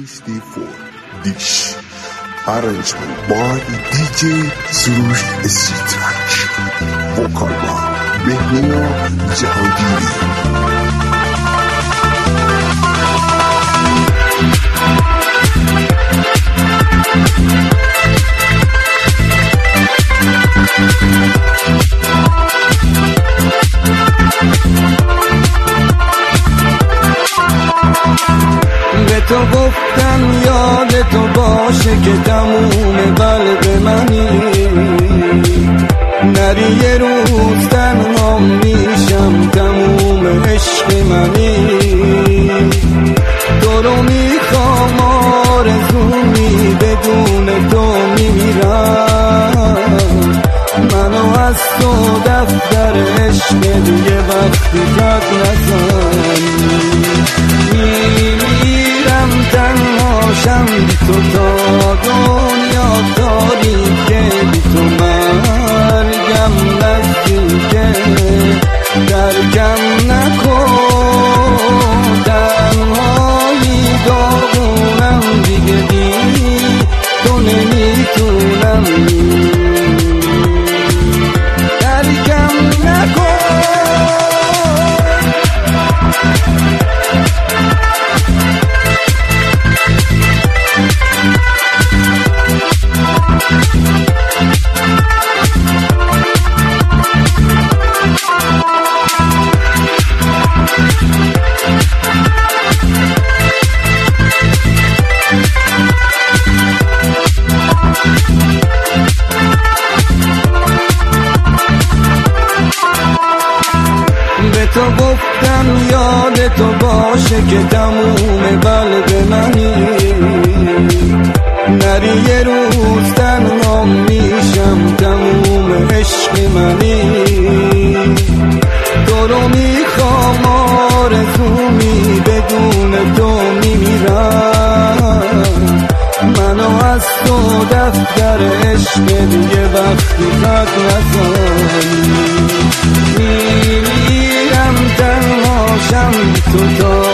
64 Dish. Arrangement by DJ Surush Esitrack. Vocal by Behnia Jahangiri. به تو گفتم یاد تو باشه که تموم قلب منی، نری یه روز تنها میشم تموم عشق منی. تو رو میخوام آرزومی بدون تو میمیرم، منو از تو دفتر عشق دیگه وقتی خط نزنی. میمیرم تنهاشم بی تو تا دنیا تاریکه، بی تو مرگم نزدیکه، درکم نکن تنهایی داغونم دیگه، بی تو نمیتونم درکم نکن. به تو گفتم یاد تو باشه که تموم قلب منی، نری یه روز تنها میشم تموم عشق منی. تو رو میخوام آرزومی بدون تو میمیرم، منو از تو دفتر عشق دیگه وقتی خط نزنی. میمیرم تنهاشم تو تا